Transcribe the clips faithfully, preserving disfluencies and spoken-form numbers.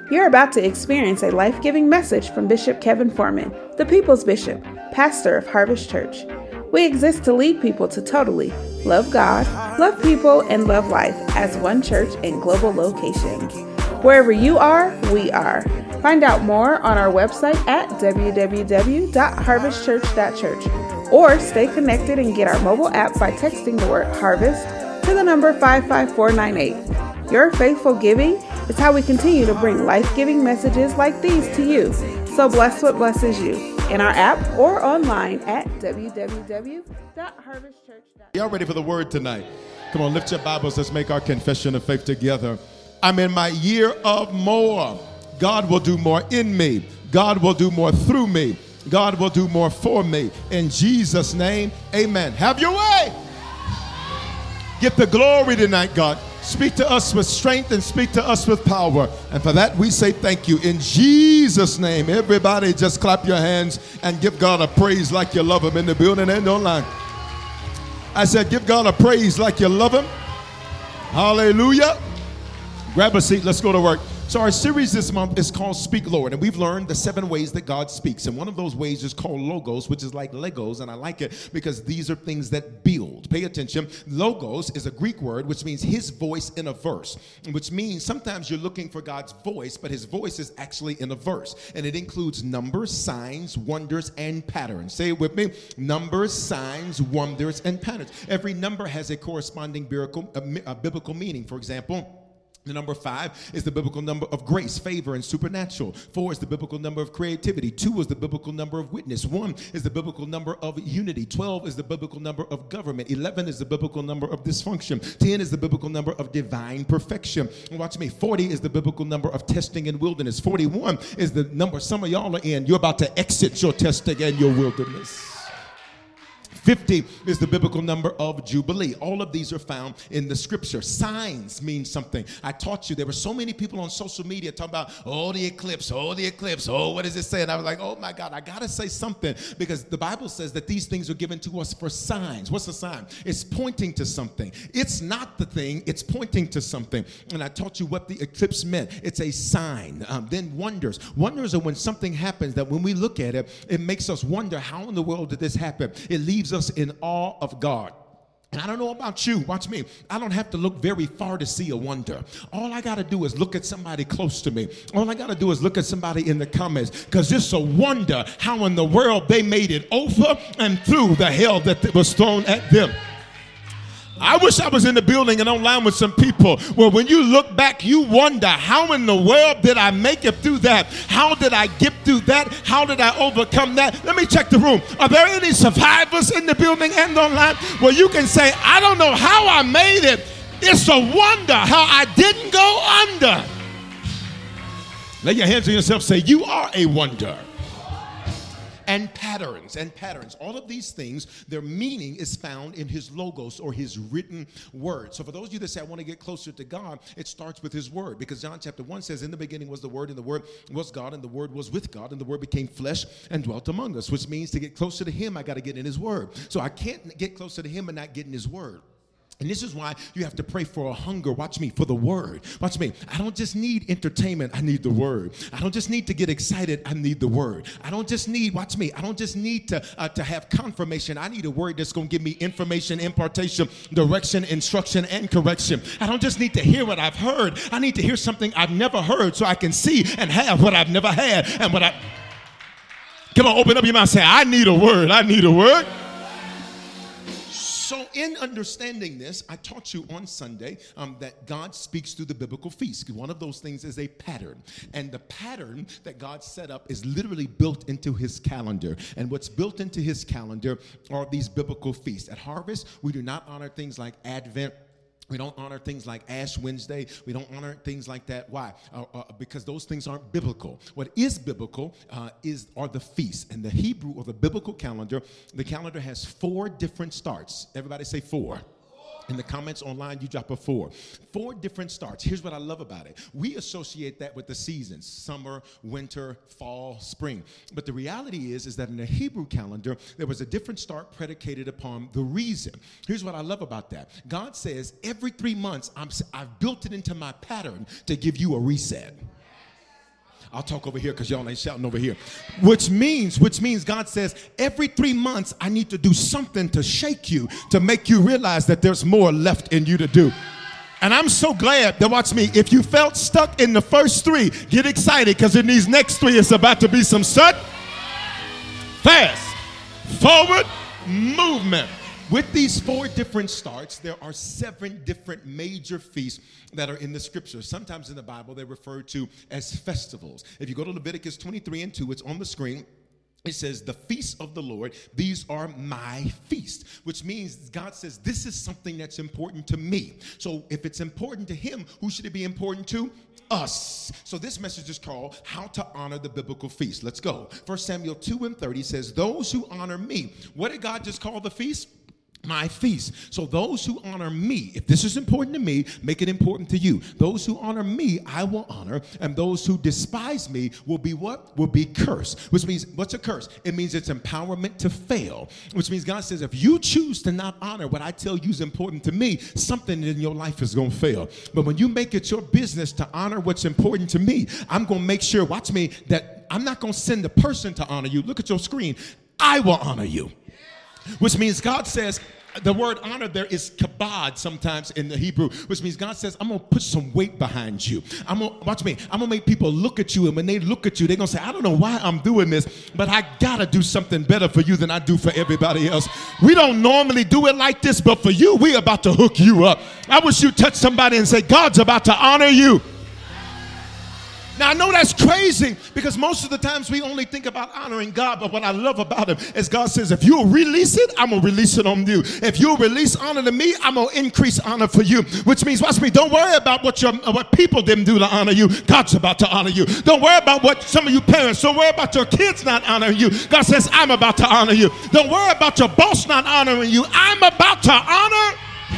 You're about to experience a life-giving message from Bishop Kevin Foreman, the People's Bishop, pastor of Harvest Church. We exist to lead people to totally love God, love people, and love life as one church in global locations. Wherever you are, we are. Find out more on our website at w w w dot harvest church dot church or stay connected and get our mobile app by texting the word HARVEST to the number five five four nine eight. Your faithful giving is how we continue to bring life-giving messages like these to you. So bless what blesses you in our app or online at w w w dot harvest church dot church. Y'all ready for the word tonight? Come on, lift your Bibles. Let's make our confession of faith together. I'm in my year of more. God will do more in me. God will do more through me. God will do more for me. In Jesus' name, amen. Have your way. Get the glory tonight, God. Speak to us with strength and speak to us with power. And for that, we say thank you. In Jesus' name, everybody just clap your hands and give God a praise like you love him in the building and online. I said, give God a praise like you love him. Hallelujah. Grab a seat. Let's go to work. So our series this month is called Speak Lord, and we've learned the seven ways that God speaks. And one of those ways is called logos, which is like Legos, and I like it because these are things that build. Pay attention. Logos is a Greek word which means his voice in a verse, which means sometimes you're looking for God's voice, but his voice is actually in a verse. And it includes numbers, signs, wonders, and patterns. Say it with me. Numbers, signs, wonders, and patterns. Every number has a corresponding biblical, a, a biblical meaning. For example, the number five is the biblical number of grace, favor, and supernatural. Four is the biblical number of creativity. Two is the biblical number of witness. One is the biblical number of unity. Twelve is the biblical number of government. Eleven is the biblical number of dysfunction. Ten is the biblical number of divine perfection. And watch me. Forty is the biblical number of testing and wilderness. Forty-one is the number some of y'all are in. You're about to exit your testing and your wilderness. fifty is the biblical number of Jubilee. All of these are found in the scripture. Signs mean something. I taught you there were so many people on social media talking about, oh, the eclipse, oh, the eclipse, oh, what does it say? And I was like, oh, my God, I got to say something because the Bible says that these things are given to us for signs. What's a sign? It's pointing to something. It's not the thing. It's pointing to something. And I taught you what the eclipse meant. It's a sign. Um, then wonders. Wonders are when something happens that when we look at it, it makes us wonder, how in the world did this happen? It leaves us in awe of God. And I don't know about you, watch me. I don't have to look very far to see a wonder. All I got to do is look at somebody close to me. All I got to do is look at somebody in the comments, because it's a wonder how in the world they made it over and through the hell that was thrown at them. I wish I was in the building and online with some people where when you look back, you wonder, how in the world did I make it through that? How did I get through that? How did I overcome that? Let me check the room. Are there any survivors in the building and online where you can say, I don't know how I made it. It's a wonder how I didn't go under. Lay your hands on yourself. Say, you are a wonder. And patterns, and patterns. All of these things, their meaning is found in his logos or his written word. So for those of you that say, I want to get closer to God, it starts with his word. Because John chapter one says, in the beginning was the word, and the word was God, and the word was with God, and the word became flesh and dwelt among us. Which means to get closer to him, I got to get in his word. So I can't get closer to him and not get in his word. And this is why you have to pray for a hunger, watch me, for the word. Watch me. I don't just need entertainment, I need the word. I don't just need to get excited, I need the word. I don't just need, watch me, I don't just need to, uh, to have confirmation. I need a word that's going to give me information, impartation, direction, instruction, and correction. I don't just need to hear what I've heard. I need to hear something I've never heard so I can see and have what I've never had. And what I, come on, open up your mouth and say, I need a word, I need a word. So in understanding this, I taught you on Sunday um, that God speaks through the biblical feast. One of those things is a pattern. And the pattern that God set up is literally built into his calendar. And what's built into his calendar are these biblical feasts. At Harvest, we do not honor things like Advent. We don't honor things like Ash Wednesday. We don't honor things like that. Why? Uh, uh, because those things aren't biblical. What is biblical uh, is are the feasts. And the Hebrew or the biblical calendar, the calendar has four different starts. Everybody say four. In the comments online, you drop a four. Four different starts. Here's what I love about it. We associate that with the seasons, summer, winter, fall, spring. But the reality is, is that in the Hebrew calendar, there was a different start predicated upon the reason. Here's what I love about that. God says, every three months, I'm, I've built it into my pattern to give you a reset. I'll talk over here because y'all ain't shouting over here. Which means, which means God says every three months I need to do something to shake you, to make you realize that there's more left in you to do. And I'm so glad that, watch me, if you felt stuck in the first three, get excited because in these next three it's about to be some sudden, fast, forward movement. With these four different starts, there are seven different major feasts that are in the scriptures. Sometimes in the Bible, they're referred to as festivals. If you go to Leviticus twenty-three and two, it's on the screen. It says, the feasts of the Lord, these are my feasts, which means God says, this is something that's important to me. So if it's important to him, who should it be important to? Us. So this message is called How to Honor the Biblical Feast. Let's go. First Samuel two and thirty says, those who honor me. What did God just call the feast? My feast. So those who honor me, if this is important to me, make it important to you. Those who honor me, I will honor, and those who despise me will be what? Will be cursed. Which means, what's a curse? It means it's empowerment to fail. Which means God says, if you choose to not honor what I tell you is important to me, something in your life is going to fail. But when you make it your business to honor what's important to me, I'm going to make sure, watch me, that I'm not going to send the person to honor you. Look at your screen. I will honor you. Which means God says, the word honor there is kabod sometimes in the Hebrew, which means God says, I'm going to put some weight behind you. I'm going to, watch me, I'm going to make people look at you, and when they look at you, they're going to say, I don't know why I'm doing this, but I got to do something better for you than I do for everybody else. We don't normally do it like this, but for you, we're about to hook you up. I wish you touch somebody and say, God's about to honor you. Now, I know that's crazy because most of the times we only think about honoring God, but what I love about him is God says, if you'll release it, I'm going to release it on you. If you'll release honor to me, I'm going to increase honor for you, which means, watch me, don't worry about what your what people didn't do to honor you. God's about to honor you. Don't worry about what some of you parents, don't worry about your kids not honoring you. God says, I'm about to honor you. Don't worry about your boss not honoring you. I'm about to honor.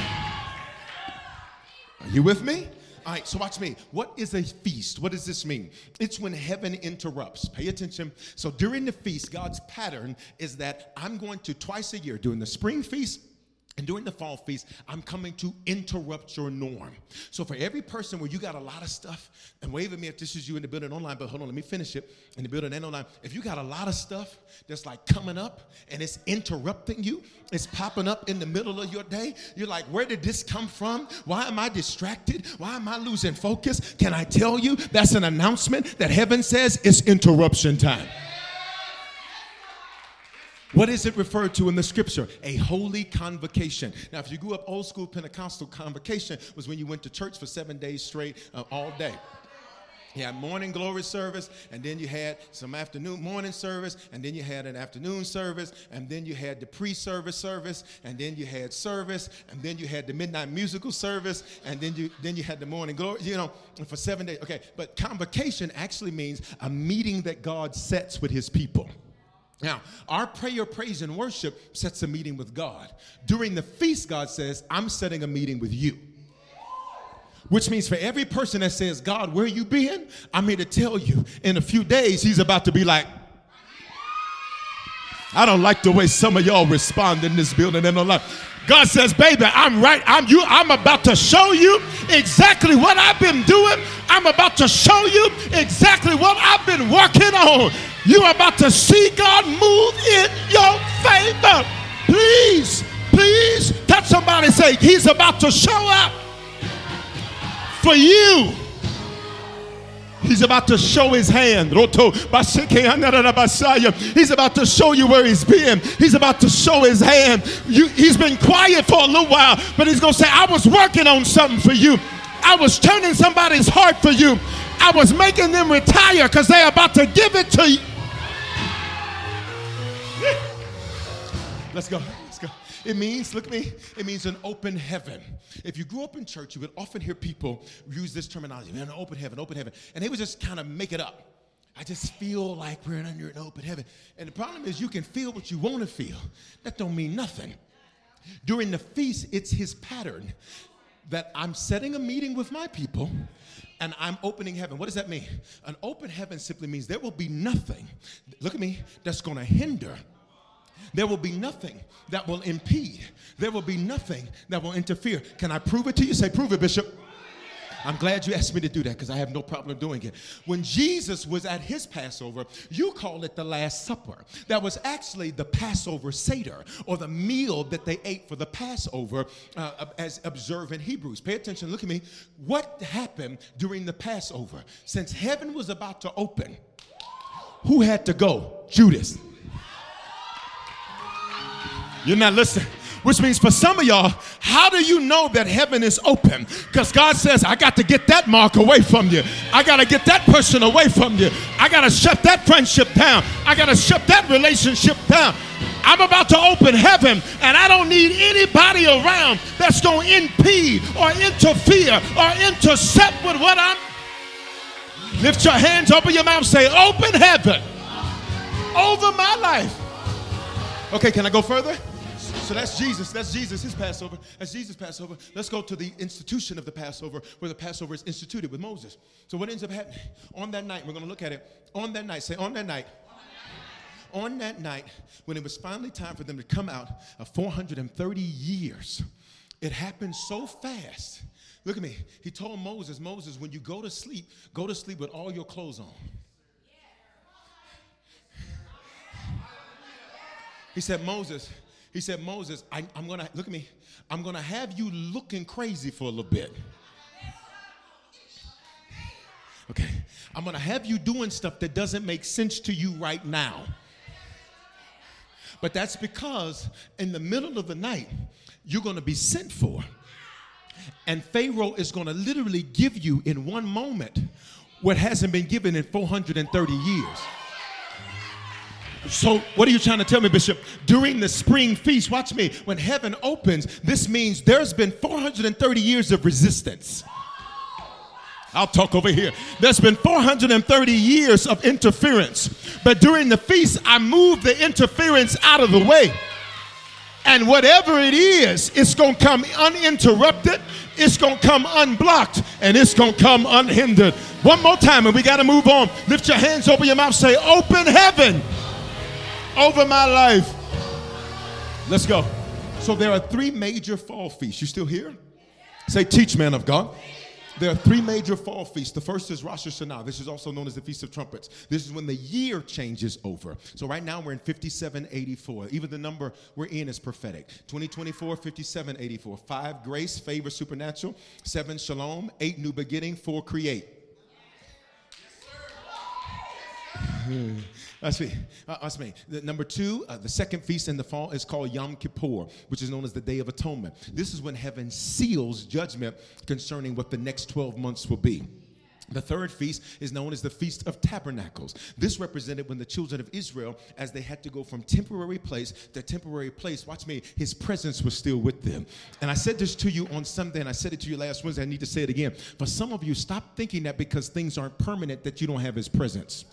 Are you with me? All right, so watch me. What is a feast? What does this mean? It's when heaven interrupts. Pay attention. So during the feast, God's pattern is that I'm going to twice a year, during the spring feast and during the fall feast, I'm coming to interrupt your norm. So for every person where you got a lot of stuff, and wave at me if this is you in the building online, but hold on, let me finish it. In the building and online, if you got a lot of stuff that's like coming up and it's interrupting you, it's popping up in the middle of your day, you're like, where did this come from? Why am I distracted? Why am I losing focus? Can I tell you that's an announcement that heaven says it's interruption time? What is it referred to in the scripture? A holy convocation. Now, if you grew up old school Pentecostal, convocation was when you went to church for seven days straight, uh, all day. You had morning glory service, and then you had some afternoon morning service, and then you had an afternoon service, and then you had the pre-service service, and then you had service, and then you had the midnight musical service, and then you then you had the morning glory, you know, for seven days. Okay, but convocation actually means a meeting that God sets with his people. Now, our prayer, praise, and worship sets a meeting with God. During the feast, God says, I'm setting a meeting with you. Which means for every person that says, God, where you been? I'm here to tell you, in a few days, he's about to be like, I don't like the way some of y'all respond in this building and online. God says, baby, I'm right. I'm you. I'm about to show you exactly what I've been doing. I'm about to show you exactly what I've been working on. You're about to see God move in your favor. Please, please touch somebody and say, he's about to show up for you. He's about to show his hand. He's about to show you where he's been. He's about to show his hand. You, he's been quiet for a little while, but he's going to say, I was working on something for you. I was turning somebody's heart for you. I was making them retire because they're about to give it to you. Let's go. Let's go. It means, look at me, it means an open heaven. If you grew up in church, you would often hear people use this terminology, man, an open heaven, open heaven. And they would just kind of make it up. I just feel like we're under an open heaven. And the problem is you can feel what you want to feel. That don't mean nothing. During the feast, it's his pattern that I'm setting a meeting with my people and I'm opening heaven. What does that mean? An open heaven simply means there will be nothing, look at me, that's going to hinder. There will be nothing that will impede. There will be nothing that will interfere. Can I prove it to you? Say, prove it, Bishop. I'm glad you asked me to do that because I have no problem doing it. When Jesus was at his Passover, you call it the Last Supper. That was actually the Passover Seder, or the meal that they ate for the Passover uh, as observant Hebrews. Pay attention, look at me. What happened during the Passover? Since heaven was about to open, who had to go? Judas. You're not listening. Which means for some of y'all, how do you know that heaven is open? Because God says, I got to get that mark away from you. I got to get that person away from you. I got to shut that friendship down. I got to shut that relationship down. I'm about to open heaven, and I don't need anybody around that's going to impede or interfere or intercept with what I'm. Lift your hands, open your mouth, say, open heaven over my life. Okay, can I go further? So that's Jesus. That's Jesus, his Passover. That's Jesus' Passover. Let's go to the institution of the Passover, where the Passover is instituted with Moses. So what ends up happening? On that night, we're going to look at it. On that night, say on that night. On that night, when it was finally time for them to come out of four hundred thirty years, it happened so fast. Look at me. He told Moses, Moses, when you go to sleep, go to sleep with all your clothes on. He said, Moses, He said, Moses, I, I'm going to, look at me, I'm going to have you looking crazy for a little bit. Okay, I'm going to have you doing stuff that doesn't make sense to you right now. But that's because in the middle of the night, you're going to be sent for. And Pharaoh is going to literally give you in one moment what hasn't been given in four hundred thirty years. So what are you trying to tell me, Bishop? During the spring feast, watch me, when heaven opens, this means there's been four hundred thirty years of resistance. I'll talk over here. There's been four hundred thirty years of interference. But during the feast, I moved the interference out of the way. And whatever it is, it's going to come uninterrupted, it's going to come unblocked, and it's going to come unhindered. One more time, and we got to move on. Lift your hands, open your mouth, say, open heaven over my life. Let's go. So there are three major fall feasts. You still here? Say, teach, man of God. There are three major fall feasts. The first is Rosh Hashanah. This is also known as the Feast of Trumpets. This is when the year changes over. So right now we're in fifty-seven eighty-four. Even the number we're in is prophetic. twenty twenty-four, fifty-seven eighty-four. Five, grace, favor, supernatural. Seven, shalom. Eight, new beginning. Four, create. Hmm. That's me. Uh, that's me. The, number two, uh, the second feast in the fall is called Yom Kippur, which is known as the Day of Atonement. This is when heaven seals judgment concerning what the next twelve months will be. The third feast is known as the Feast of Tabernacles. This represented when the children of Israel, as they had to go from temporary place to temporary place, watch me, his presence was still with them. And I said this to you on Sunday, and I said it to you last Wednesday. I need to say it again. For some of you, stop thinking that because things aren't permanent that you don't have his presence.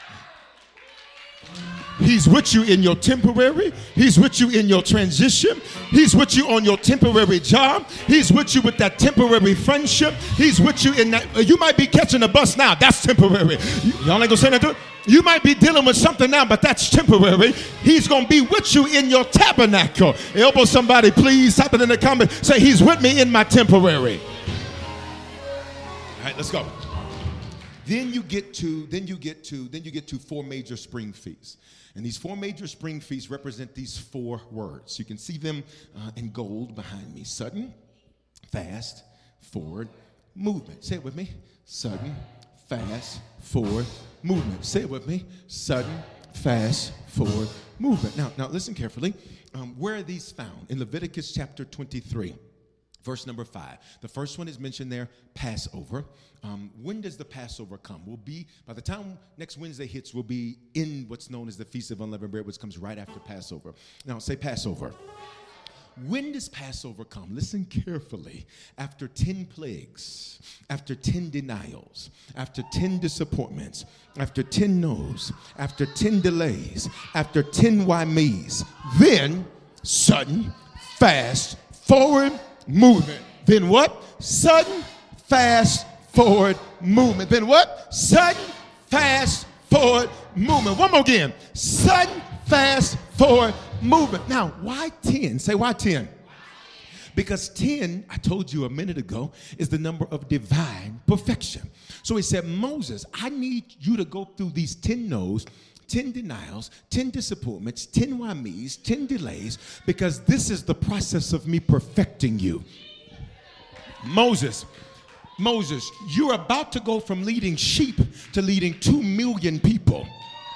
He's with you in your temporary. He's with you in your transition. He's with you on your temporary job. He's with you with that temporary friendship. He's with you in that. You might be catching a bus now. That's temporary. Y'all ain't gonna say that. You might be dealing with something now, but that's temporary. He's gonna be with you in your tabernacle. Elbow somebody, please. Type it in the comment. Say, he's with me in my temporary. All right, let's go. Then you get to, then you get to, then you get to four major spring feasts. And these four major spring feasts represent these four words. You can see them uh, in gold behind me. Sudden, fast, forward, movement. Say it with me. Sudden, fast, forward, movement. Say it with me. Sudden, fast, forward, movement. Now, now listen carefully. Um, where are these found? In Leviticus chapter twenty-three. Verse number five. The first one is mentioned there, Passover. Um, when does the Passover come? We'll be, by the time next Wednesday hits, we'll be in what's known as the Feast of Unleavened Bread, which comes right after Passover. Now, say Passover. When does Passover come? Listen carefully. After ten plagues, after ten denials, after ten disappointments, after ten no's, after ten delays, after ten why me's, then sudden, fast, forward, movement. Then what? Sudden, fast, forward, movement. Then what? Sudden, fast, forward, movement. One more again. Sudden, fast, forward, movement. Now, why ten? Say why ten? Because ten, I told you a minute ago, is the number of divine perfection. So he said, Moses, I need you to go through these ten no's, ten denials, ten disappointments, ten why me's, ten delays, because this is the process of me perfecting you. Moses, Moses, you're about to go from leading sheep to leading two million people.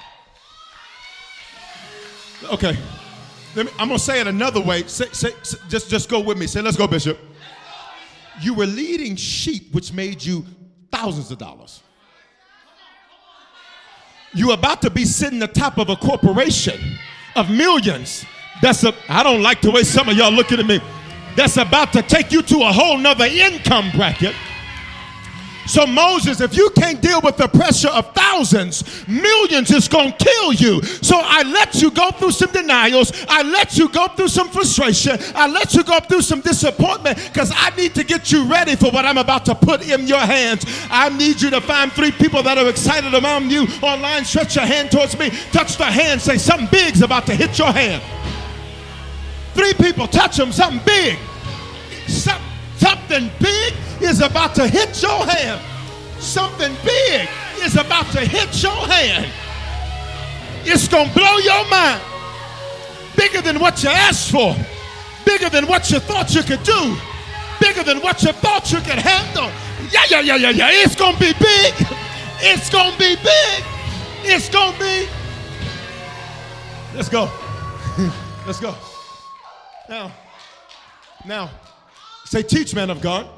Okay, Let me, I'm going to say it another way. Say, say, say, just, just go with me. Say, let's go, Bishop. You were leading sheep, which made you thousands of dollars. You're about to be sitting atop of a corporation of millions. That's a, I don't like the way some of y'all looking at me. That's about to take you to a whole nother income bracket. So Moses, if you can't deal with the pressure of thousands, millions is going to kill you. So I let you go through some denials. I let you go through some frustration. I let you go through some disappointment because I need to get you ready for what I'm about to put in your hands. I need you to find three people that are excited around you online. Stretch your hand towards me. Touch the hand. Say something big's about to hit your hand. Three people, touch them. Something big. Some, something big is about to hit your hand. Something big is about to hit your hand. It's going to blow your mind. Bigger than what you asked for. Bigger than what you thought you could do. Bigger than what you thought you could handle. Yeah, yeah, yeah, yeah, yeah. It's going to be big. It's going to be big. It's going to be. Let's go. Let's go. Now, now, say, teach, man of God.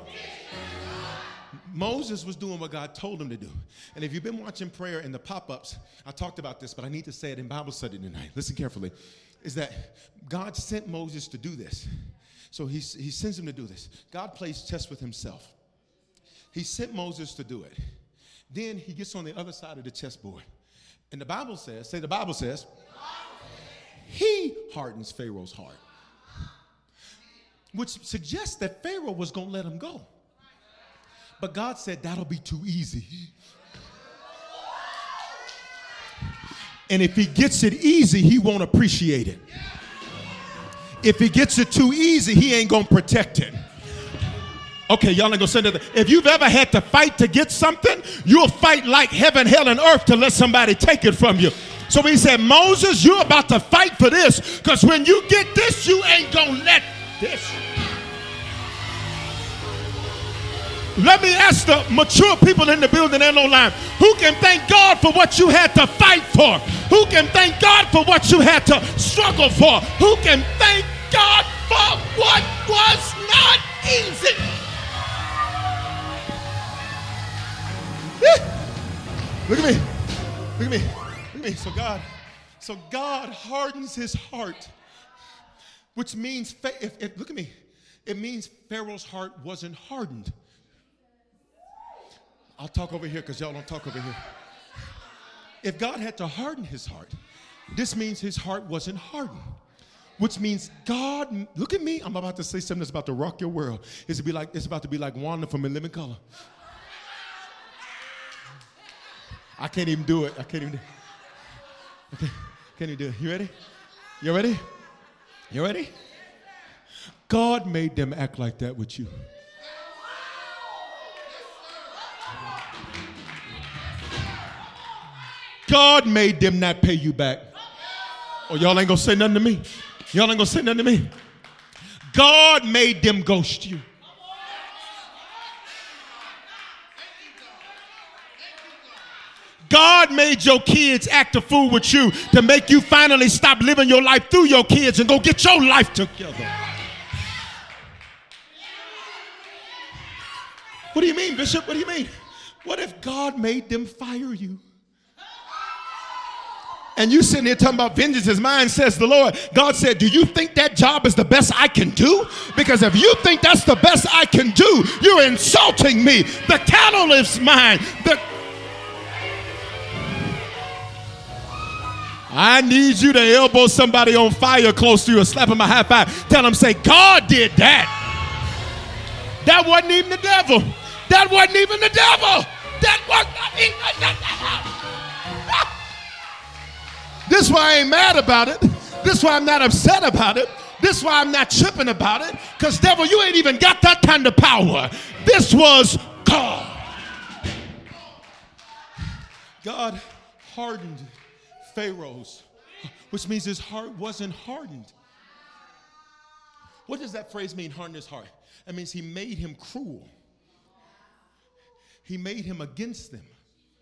Moses was doing what God told him to do. And if you've been watching prayer in the pop-ups, I talked about this, but I need to say it in Bible study tonight. Listen carefully. Is that God sent Moses to do this. So he, he sends him to do this. God plays chess with himself. He sent Moses to do it. Then he gets on the other side of the chessboard. And the Bible says, say the Bible says, he hardens Pharaoh's heart. Which suggests that Pharaoh was going to let him go. But God said, that'll be too easy. And if he gets it easy, he won't appreciate it. If he gets it too easy, he ain't going to protect it. Okay, y'all ain't going to say that. If you've ever had to fight to get something, you'll fight like heaven, hell, and earth to let somebody take it from you. So he said, Moses, you're about to fight for this, because when you get this, you ain't going to let this. Let me ask the mature people in the building and online, who can thank God for what you had to fight for? Who can thank God for what you had to struggle for? Who can thank God for what was not easy? Look at me. Look at me. Look at me. So God, so God hardens his heart, which means, if, if, look at me, it means Pharaoh's heart wasn't hardened. I'll talk over here because y'all don't talk over here. If God had to harden his heart, this means his heart wasn't hardened. Which means God, look at me, I'm about to say something that's about to rock your world. It's, to be like, it's about to be like Wanda from In Living Color. I can't even do it. I can't even do it. Okay, can't even do it. You ready? You ready? You ready? God made them act like that with you. God made them not pay you back. Oh, y'all ain't gonna say nothing to me. Y'all ain't gonna say nothing to me. God made them ghost you. God made your kids act a fool with you to make you finally stop living your life through your kids and go get your life together. What do you mean, Bishop? What do you mean? What if God made them fire you? And you sitting here talking about vengeance is mine, says the Lord. God said, do you think that job is the best I can do? Because if you think that's the best I can do, you're insulting me. The cattle is mine. The I need you to elbow somebody on fire close to you and slap him a high five. Tell them, say, God did that. That wasn't even the devil. That wasn't even the devil. That wasn't even the devil. This is why I ain't mad about it. This is why I'm not upset about it. This is why I'm not tripping about it, because devil, you ain't even got that kind of power. This was God. God hardened Pharaoh's, which means his heart wasn't hardened. What does that phrase mean, harden his heart? That means he made him cruel. He made him against them.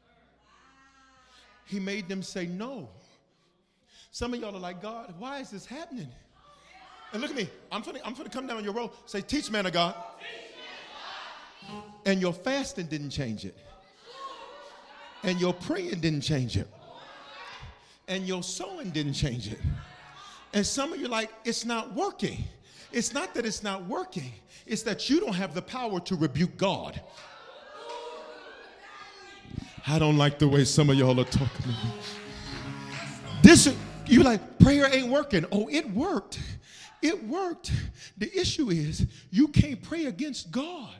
He made them say no. Some of y'all are like, God, why is this happening? And look at me. I'm finna, I'm finna come down your road. Say, teach, man of God. And your fasting didn't change it. And your praying didn't change it. And your sowing didn't change it. And some of you are like, it's not working. It's not that it's not working. It's that you don't have the power to rebuke God. I don't like the way some of y'all are talking to me. This, you're like, prayer ain't working. Oh, it worked. It worked. The issue is you can't pray against God.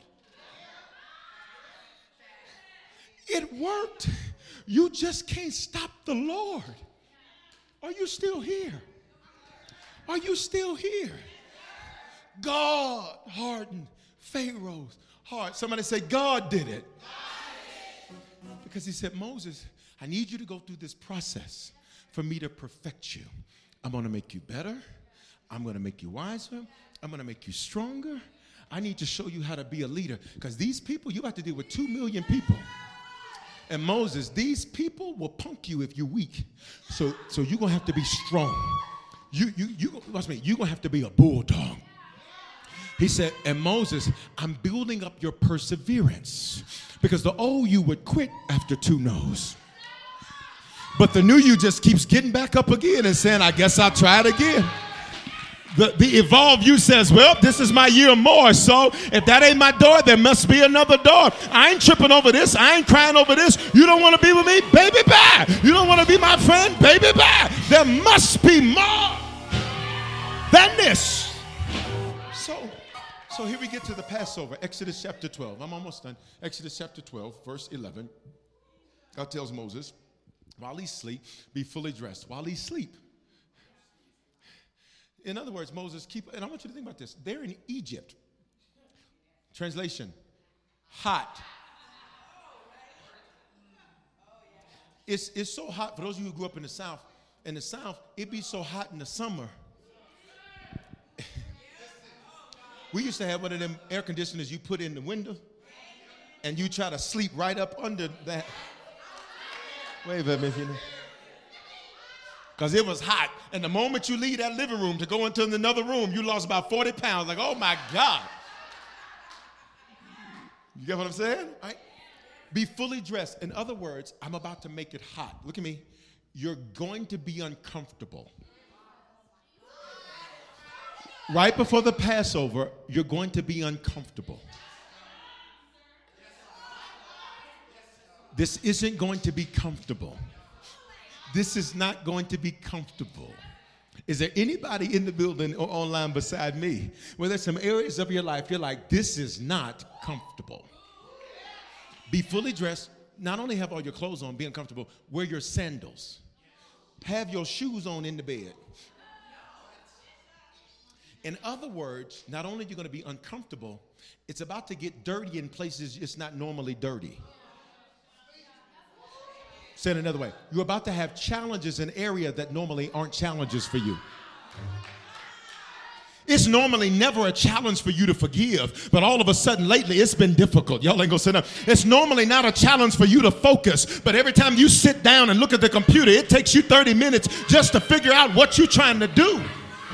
It worked. You just can't stop the Lord. Are you still here? Are you still here? God hardened Pharaoh's heart. Somebody say, God did it. Because he said, Moses, I need you to go through this process for me to perfect you. I'm going to make you better. I'm going to make you wiser. I'm going to make you stronger. I need to show you how to be a leader. Because these people, you have to deal with two million people. And Moses, these people will punk you if you're weak. So, so you're going to have to be strong. You, you, you, watch me, you're going to have to be a bulldog. He said, and Moses, I'm building up your perseverance. Because the old you would quit after two no's. But the new you just keeps getting back up again and saying, I guess I'll try it again. The, the evolved you says, well, this is my year more, so if that ain't my door, there must be another door. I ain't tripping over this. I ain't crying over this. You don't want to be with me? Baby, bye. You don't want to be my friend? Baby, bye. There must be more than this. So, so here we get to the Passover, Exodus chapter twelve. I'm almost done. Exodus chapter twelve, verse eleven. God tells Moses, while he sleep, be fully dressed. While he sleep. In other words, Moses, keep, and I want you to think about this. They're in Egypt. Translation, hot. It's, it's so hot, for those of you who grew up in the South, in the South, it be so hot in the summer. We used to have one of them air conditioners you put in the window, and you try to sleep right up under that. Wave at me if you know. Because it was hot. And the moment you leave that living room to go into another room, you lost about forty pounds. Like, oh, my God. You get what I'm saying? All right. Be fully dressed. In other words, I'm about to make it hot. Look at me. You're going to be uncomfortable. Right before the Passover, you're going to be uncomfortable. This isn't going to be comfortable. This is not going to be comfortable. Is there anybody in the building or online beside me where there's some areas of your life you're like, this is not comfortable? Be fully dressed. Not only have all your clothes on, be uncomfortable, wear your sandals. Have your shoes on in the bed. In other words, not only are you going to be uncomfortable, it's about to get dirty in places it's not normally dirty. Say it another way. You're about to have challenges in areas that normally aren't challenges for you. It's normally never a challenge for you to forgive, but all of a sudden lately it's been difficult. Y'all ain't gonna sit down. It's normally not a challenge for you to focus, but every time you sit down and look at the computer, it takes you thirty minutes just to figure out what you're trying to do.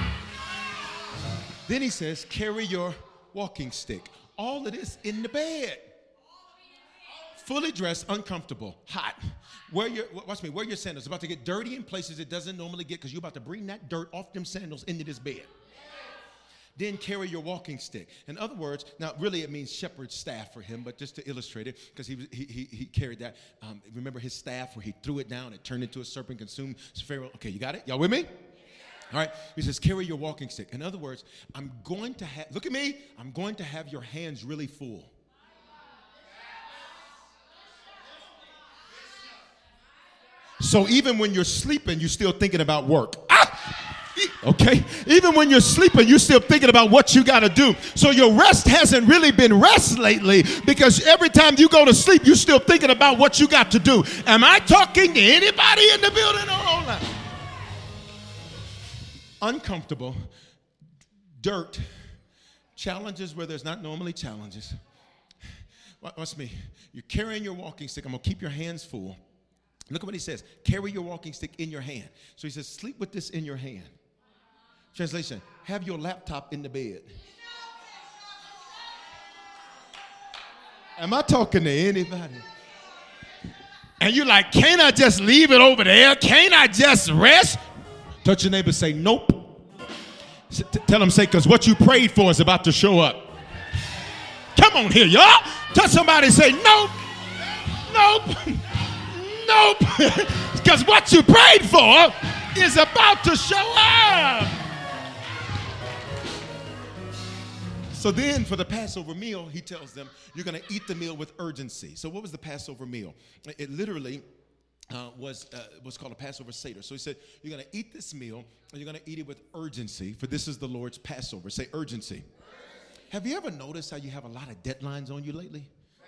Then he says, carry your walking stick. All of this in the bed. Fully dressed, uncomfortable, hot. Wear your, watch me, wear your sandals. It's about to get dirty in places it doesn't normally get because you're about to bring that dirt off them sandals into this bed. Then carry your walking stick. In other words, now really it means shepherd's staff for him, but just to illustrate it, because he, he he he carried that. Um, remember his staff where he threw it down, it turned into a serpent, consumed Pharaoh. Okay, you got it? Y'all with me? All right. He says, carry your walking stick. In other words, I'm going to have, look at me, I'm going to have your hands really full. So even when you're sleeping, you're still thinking about work. Ah! Okay? Even when you're sleeping, you're still thinking about what you got to do. So your rest hasn't really been rest lately because every time you go to sleep, you're still thinking about what you got to do. Am I talking to anybody in the building or online? Uncomfortable, dirt, challenges where there's not normally challenges. Watch me. You're carrying your walking stick. I'm going to keep your hands full. Look at what he says. Carry your walking stick in your hand. So he says, sleep with this in your hand. Translation, have your laptop in the bed. Am I talking to anybody? And you're like, can't I just leave it over there? Can't I just rest? Touch your neighbor, say, nope. Tell them, say, because what you prayed for is about to show up. Come on here, y'all. Touch somebody, say, nope, nope, nope. Because what you prayed for is about to show up. So then for the Passover meal, he tells them, you're going to eat the meal with urgency. So what was the Passover meal? It literally uh, was uh, what's called a Passover Seder. So he said, you're going to eat this meal, and you're going to eat it with urgency, for this is the Lord's Passover. Say urgency. Have you ever noticed how you have a lot of deadlines on you lately?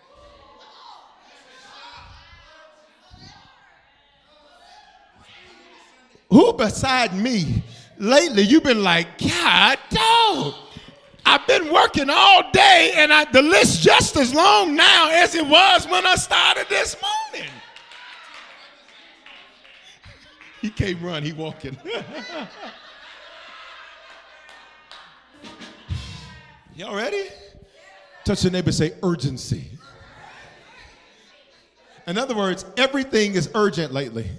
Who beside me lately, you've been like, God, dog, I've been working all day, and I, the list just as long now as it was when I started this morning. He can't run, he walking. Y'all ready? Touch your neighbor, say urgency. In other words, everything is urgent lately.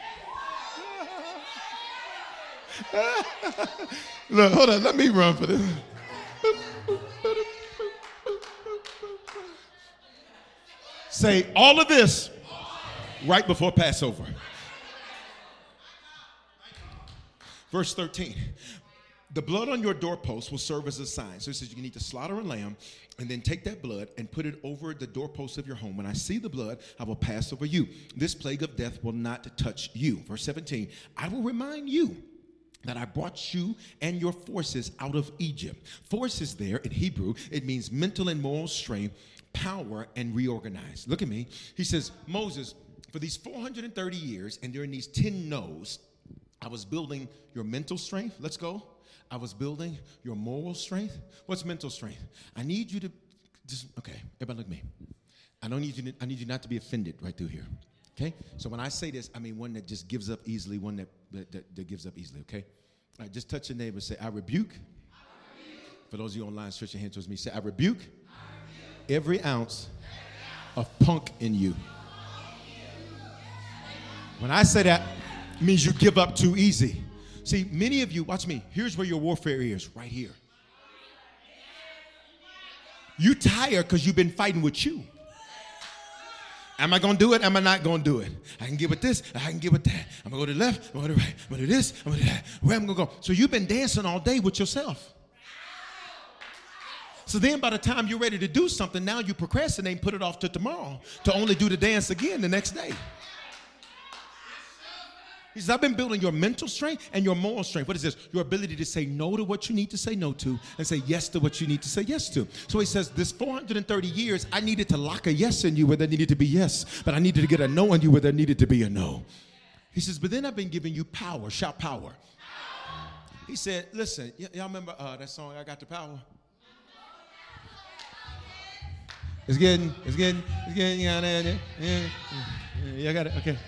Look, hold on, let me run for this. Say all of this right before Passover. Verse thirteen. The blood on your doorpost will serve as a sign. So it says you need to slaughter a lamb and then take that blood and put it over the doorpost of your home. When I see the blood, I will pass over you. This plague of death will not touch you. Verse seventeen, I will remind you that I brought you and your forces out of Egypt. Forces there in Hebrew, it means mental and moral strength, power, and reorganize. Look at me. He says, Moses, for these four hundred thirty years and during these ten no's, I was building your mental strength. Let's go. I was building your moral strength. What's mental strength? I need you to just, okay, everybody look at me. I don't need you to, I need you not to be offended right through here. Okay? So when I say this, I mean one that just gives up easily, one that, that, that, that gives up easily, okay? All right, just touch your neighbor and say, I rebuke. I rebuke. For those of you online, stretch your hand towards me. Say, I rebuke, I rebuke. Every ounce of punk in you. When I say that, it means you give up too easy. See, many of you, watch me, here's where your warfare is, right here. You tired because you've been fighting with you. Am I going to do it? Am I not going to do it? I can get with this. I can get with that. I'm going to go to the left. I'm going to the right. I'm going to do this. I'm going to do that. Where am I going to go? So you've been dancing all day with yourself. So then by the time you're ready to do something, now you procrastinate and put it off to tomorrow to only do the dance again the next day. He says, I've been building your mental strength and your moral strength. What is this? Your ability to say no to what you need to say no to and say yes to what you need to say yes to. So he says, this four hundred thirty years, I needed to lock a yes in you where there needed to be yes, but I needed to get a no in you where there needed to be a no. He says, but then I've been giving you power. Shout power. He said, listen, y- y'all remember uh, that song, I Got the Power? It's getting, it's getting, it's getting, yeah, yeah, yeah, yeah, I got it, okay.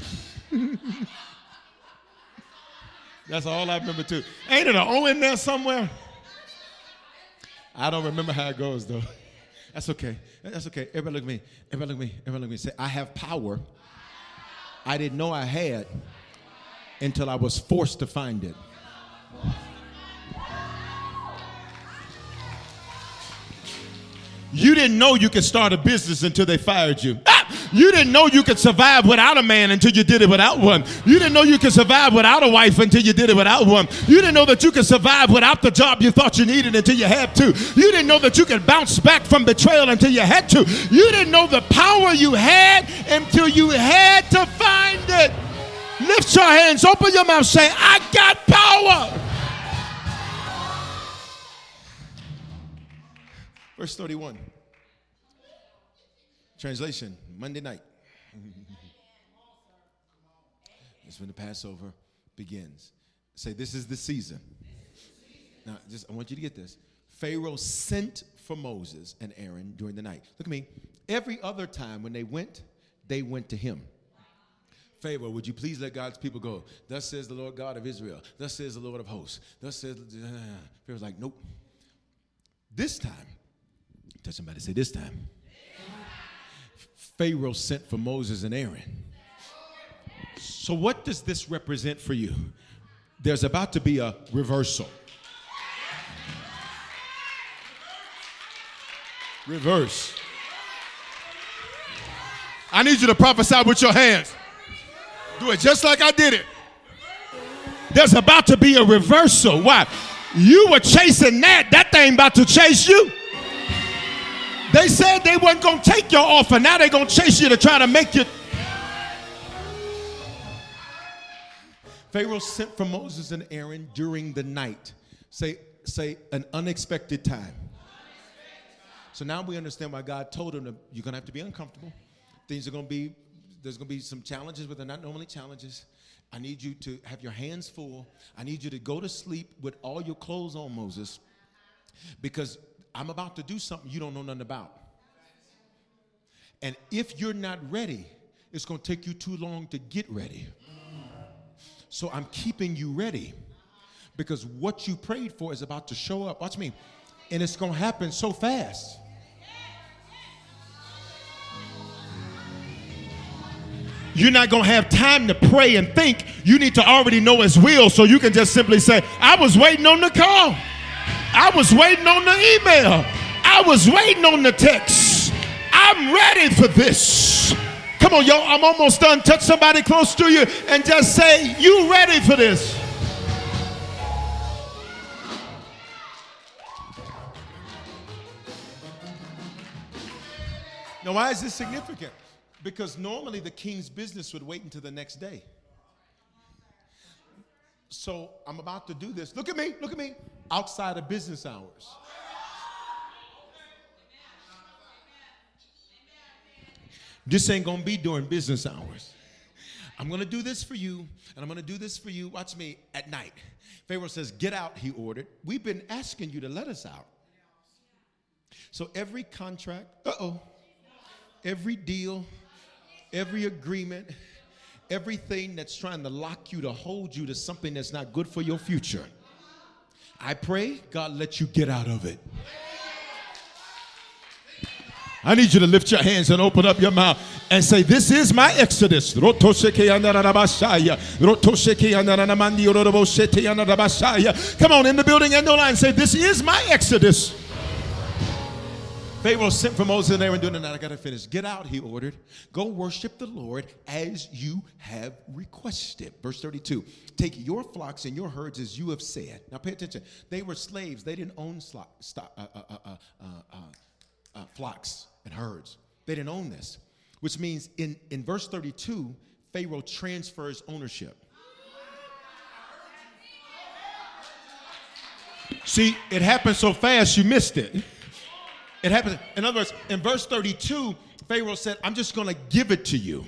That's all I remember too. Ain't it an O in there somewhere? I don't remember how it goes though. That's okay. That's okay. Everybody look at me. Everybody look at me. Everybody look at me. Say, I have power I didn't know I had until I was forced to find it. You didn't know you could start a business until they fired you. Ah! You didn't know you could survive without a man until you did it without one. You didn't know you could survive without a wife until you did it without one. You didn't know that you could survive without the job you thought you needed until you had to. You didn't know that you could bounce back from betrayal until you had to. You didn't know the power you had until you had to find it. Lift lift your hands, open your mouth, say, I got power. Verse thirty-one. Translation, Monday night. That's when the Passover begins. Say, this is the season. Now, just I want you to get this. Pharaoh sent for Moses and Aaron during the night. Look at me. Every other time when they went, they went to him. Pharaoh, would you please let God's people go? Thus says the Lord God of Israel. Thus says the Lord of hosts. Thus says, uh, Pharaoh's like, nope. This time, tell somebody, say this time. Pharaoh sent for Moses and Aaron. So what does this represent for you? There's about to be a reversal. Reverse. I need you to prophesy with your hands. Do it just like I did it. There's about to be a reversal. Why? You were chasing that. That thing about to chase you. They said they weren't going to take your offer. Now they're going to chase you to try to make you. Pharaoh sent for Moses and Aaron during the night. Say, say an unexpected time. So now we understand why God told them that you're going to have to be uncomfortable. Things are going to be, there's going to be some challenges, but they're not normally challenges. I need you to have your hands full. I need you to go to sleep with all your clothes on, Moses, because I'm about to do something you don't know nothing about. And if you're not ready, it's going to take you too long to get ready. So I'm keeping you ready because what you prayed for is about to show up. Watch me. And it's going to happen so fast. You're not going to have time to pray and think. You need to already know his will so you can just simply say, I was waiting on the call. I was waiting on the email. I was waiting on the text. I'm ready for this. Come on, yo, I'm almost done. Touch somebody close to you and just say, you ready for this? Now, why is this significant? Because normally the king's business would wait until the next day. So I'm about to do this. Look at me, look at me. Outside of business hours. This ain't gonna be during business hours. I'm gonna do this for you, and I'm gonna do this for you, watch me, at night. Pharaoh says, get out, he ordered. We've been asking you to let us out. So every contract, uh-oh, every deal, every agreement, everything that's trying to lock you, to hold you to something that's not good for your future, I pray God let you get out of it. I need you to lift your hands and open up your mouth and say, this is my exodus. Come on, in the building and the line, say, this is my exodus. Pharaoh sent for Moses and Aaron during the night. I got to finish. Get out, he ordered. Go worship the Lord as you have requested. Verse thirty-two. Take your flocks and your herds as you have said. Now pay attention. They were slaves. They didn't own slo- st- uh, uh, uh, uh, uh, uh, flocks and herds. They didn't own this. Which means in, in verse thirty-two, Pharaoh transfers ownership. See, it happened so fast you missed it. It happened. In other words, in verse thirty-two, Pharaoh said, I'm just going to give it to you.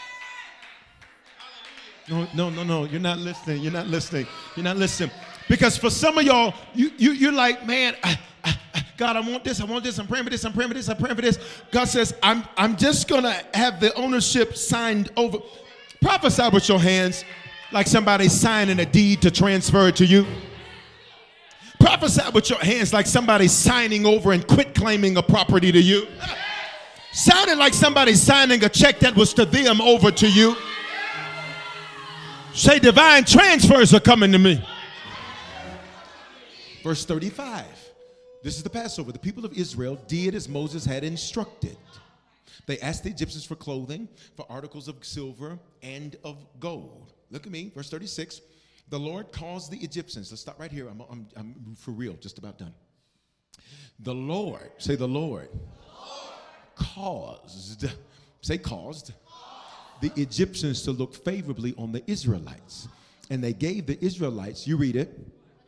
No, no, no, no. You're not listening. You're not listening. You're not listening. Because for some of y'all, you, you, you're like, man, I, I, I, God, I want this. I want this. I'm praying for this. I'm praying for this. I'm praying for this. God says, I'm, I'm just going to have the ownership signed over. Prophesy with your hands like somebody signing a deed to transfer it to you. Prophesy with your hands like somebody signing over and quit claiming a property to you. Sounded like somebody signing a check that was to them over to you. Say, divine transfers are coming to me. Verse thirty-five. This is the Passover. The people of Israel did as Moses had instructed. They asked the Egyptians for clothing, for articles of silver and of gold. Look at me, verse thirty-six. The Lord caused the Egyptians. Let's stop right here. I'm, I'm, I'm for real, just about done. The Lord, say the Lord, the Lord. caused, say caused, caused, the Egyptians to look favorably on the Israelites. And they gave the Israelites, you read it.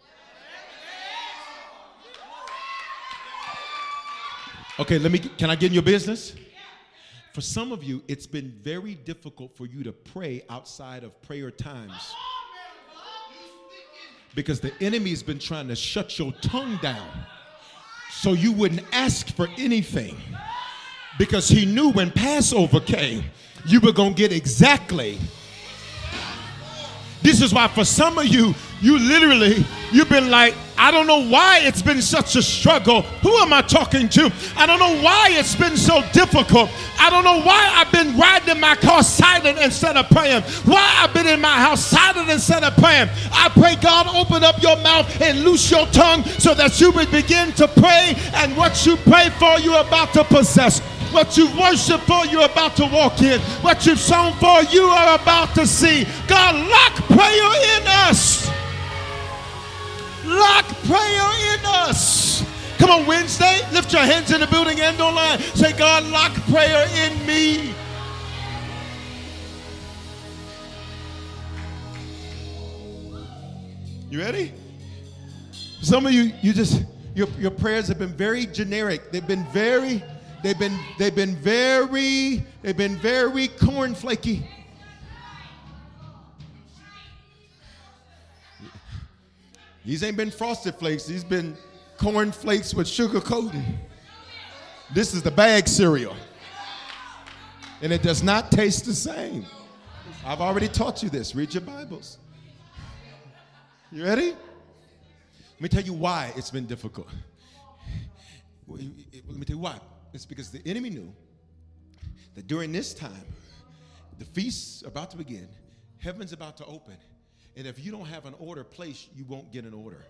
Okay, let me, can I get in your business? For some of you, it's been very difficult for you to pray outside of prayer times because the enemy's been trying to shut your tongue down so you wouldn't ask for anything, because he knew when Passover came, you were going to get exactly. This is why for some of you, you literally, you've been like, I don't know why it's been such a struggle. Who am I talking to? I don't know why it's been so difficult. I don't know why I've been riding in my car silent instead of praying. Why I've been in my house silent instead of praying. I pray, God, open up your mouth and loose your tongue so that you would begin to pray, and what you pray for, you're about to possess. What you've worshiped for, you're about to walk in. What you've sown for, you are about to see. God, lock prayer in us. Lock prayer in us. Come on, Wednesday, lift your hands in the building and online. Say, God, lock prayer in me. You ready? Some of you, you just, your, your prayers have been very generic. They've been very... They've been, they've been very, they've been very cornflakey. These ain't been Frosted Flakes. These been corn flakes with sugar coating. This is the bag cereal. And it does not taste the same. I've already taught you this. Read your Bibles. You ready? Let me tell you why it's been difficult. Let me tell you why. It's because the enemy knew that during this time, the feast's about to begin, heaven's about to open, and if you don't have an order placed, you won't get an order.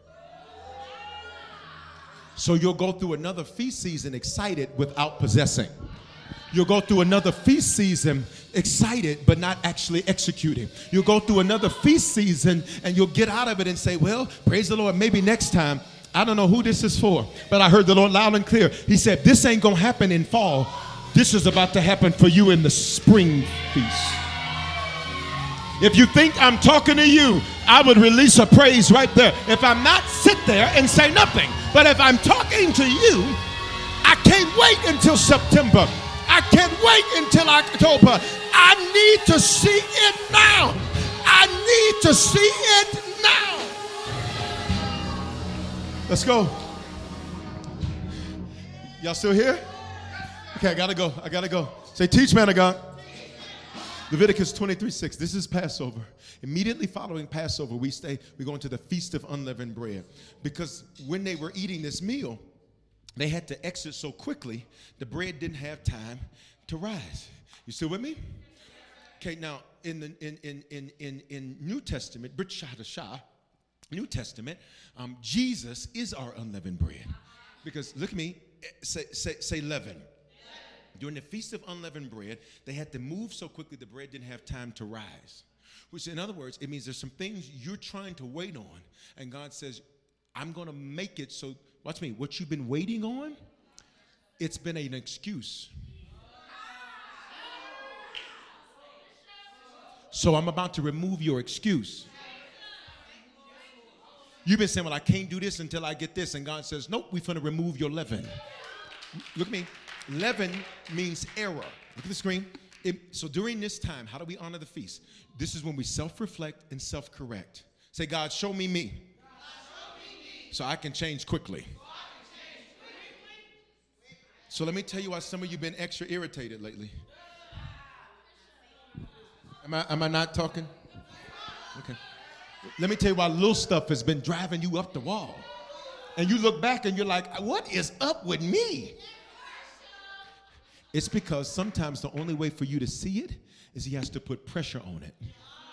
So you'll go through another feast season excited without possessing. You'll go through another feast season excited but not actually executing. You'll go through another feast season and you'll get out of it and say, well, praise the Lord, maybe next time. I don't know who this is for, but I heard the Lord loud and clear. He said, this ain't going to happen in fall. This is about to happen for you in the spring feast. If you think I'm talking to you, I would release a praise right there. If I'm not, sit there and say nothing. But if I'm talking to you, I can't wait until September. I can't wait until October. I need to see it now. I need to see it now. Let's go. Y'all still here? Okay, I gotta go. I gotta go. Say, teach, man of God. Leviticus twenty-three six. This is Passover. Immediately following Passover, we stay, we go into the Feast of Unleavened Bread. Because when they were eating this meal, they had to exit so quickly, the bread didn't have time to rise. You still with me? Okay, now in the in in in in, in New Testament, Brit Shah to Shah, New Testament, um, Jesus is our unleavened bread. Because look at me, say say say leaven. During the Feast of Unleavened Bread, they had to move so quickly the bread didn't have time to rise. Which, in other words, it means there's some things you're trying to wait on, and God says, I'm going to make it so, watch me, what you've been waiting on, it's been an excuse. So I'm about to remove your excuse. You've been saying, well, I can't do this until I get this, and God says, nope, we're going to remove your leaven. Look at me. Leaven means error. Look at the screen. It, so during this time, how do we honor the feast? This is when we self-reflect and self-correct. Say, God, show me me. God, show me me. So I can change quickly. So, can change quickly. So let me tell you why some of you have been extra irritated lately. Am I, am I not talking? Okay. Let me tell you why little stuff has been driving you up the wall. And you look back and you're like, what is up with me? It's because sometimes the only way for you to see it is he has to put pressure on it.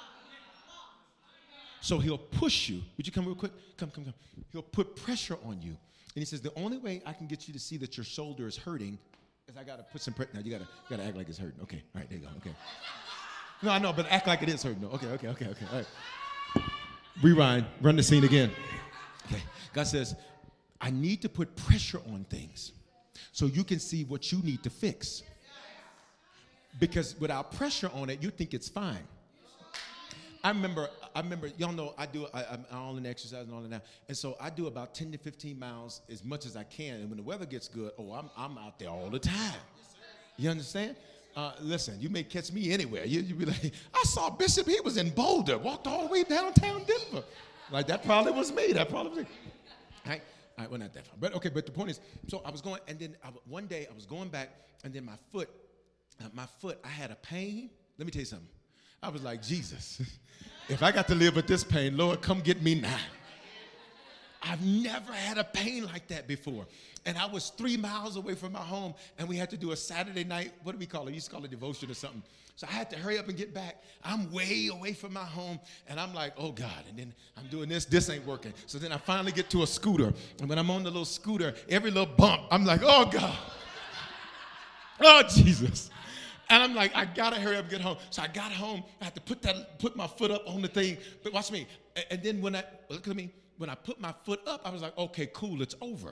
So he'll push you. Would you come real quick? Come, come, come. He'll put pressure on you. And he says, the only way I can get you to see that your shoulder is hurting is I got to put some pressure. Now, you got to you gotta act like it's hurting. Okay, all right, there you go. Okay. No, I know, but act like it is hurting. No, okay, okay, okay, okay. All right. Rewind. Run the scene again. Okay. God says, I need to put pressure on things so you can see what you need to fix. Because without pressure on it, you think it's fine. I remember, I remember, y'all know I do, I, I'm all in exercise and all that now. And so I do about ten to fifteen miles as much as I can. And when the weather gets good, oh, I'm, I'm out there all the time. You understand? Uh, listen, you may catch me anywhere. You, you be like, I saw Bishop, he was in Boulder, walked all the way downtown Denver. Like, that probably was me. That probably was me. All right, all right, well, not that far. But, okay, but the point is, so I was going, and then I, one day I was going back, and then my foot, uh, my foot, I had a pain. Let me tell you something. I was like, Jesus, if I got to live with this pain, Lord, come get me now. I've never had a pain like that before. And I was three miles away from my home, and we had to do a Saturday night, what do we call it? We used to call it devotion or something. So I had to hurry up and get back. I'm way away from my home, and I'm like, oh, God. And then I'm doing this. This ain't working. So then I finally get to a scooter. And when I'm on the little scooter, every little bump, I'm like, oh, God. Oh, Jesus. And I'm like, I got to hurry up and get home. So I got home. I had to put that, put my foot up on the thing. But watch me. And then when I, look at me, when I put my foot up, I was like, okay, cool, it's over.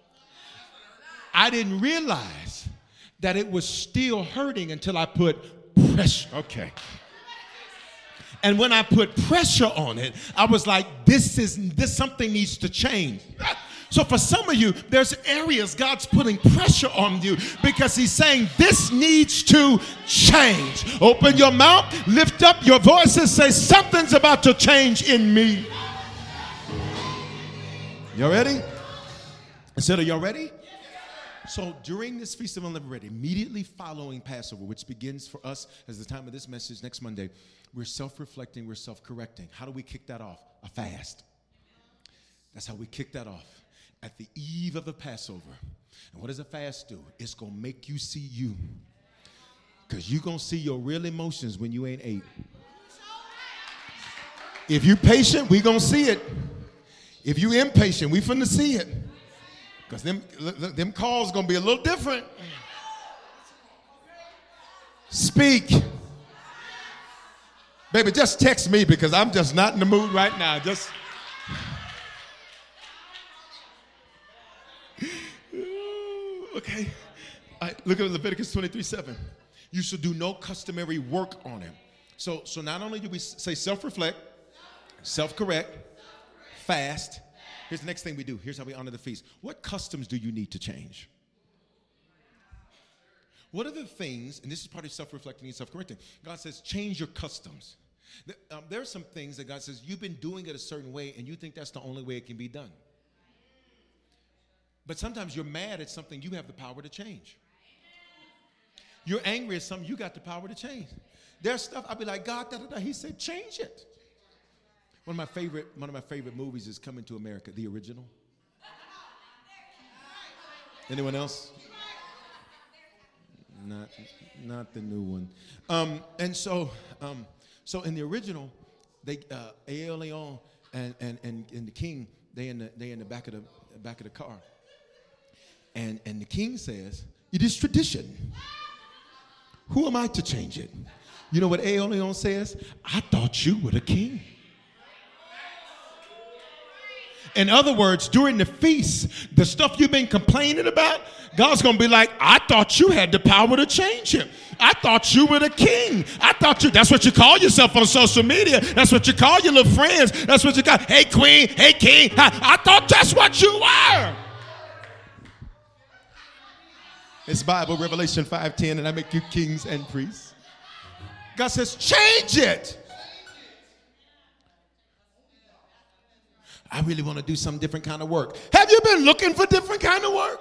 I didn't realize that it was still hurting until I put pressure. Okay. And when I put pressure on it, I was like, this is, this something needs to change. So for some of you, there's areas God's putting pressure on you because he's saying this needs to change. Open your mouth, lift up your voice and say something's about to change in me. Y'all ready? I said, are y'all ready? So during this Feast of Unleavened Bread, immediately following Passover, which begins for us as the time of this message next Monday, we're self-reflecting, we're self-correcting. How do we kick that off? A fast. That's how we kick that off. At the eve of the Passover. And what does a fast do? It's going to make you see you. Because you're going to see your real emotions when you ain't ate. If you're patient, we're going to see it. If you're impatient, we finna see it. Because them, them calls going to be a little different. Speak. Baby, just text me because I'm just not in the mood right now. Just... Okay. All right, look at Leviticus twenty-three seven. You should do no customary work on him. So, so not only do we say self-reflect, self-correct, fast. Here's the next thing we do. Here's how we honor the feast. What customs do you need to change? What are the things, and this is part of self-reflecting and self-correcting. God says, change your customs. Um, there are some things that God says, you've been doing it a certain way, and you think that's the only way it can be done. But sometimes you're mad at something you have the power to change. You're angry at something you got the power to change. There's stuff I'll be like, God, da, da, da. He said, change it. One of my favorite, one of my favorite movies is Coming to America, the original. Anyone else? Not, not the new one. Um, and so, um, so in the original, they uh, A L Leon and, and and and the king, they in the they in the back of the back of the car. And and the king says, "It is tradition. Who am I to change it?" You know what A L Leon says? "I thought you were the king." In other words, during the feast, the stuff you've been complaining about, God's going to be like, I thought you had the power to change him. I thought you were the king. I thought you, that's what you call yourself on social media. That's what you call your little friends. That's what you got. Hey, queen. Hey, king. I, I thought that's what you were. It's Bible, Revelation five ten, and I make you kings and priests. God says, change it. I really want to do some different kind of work. Have you been looking for different kind of work?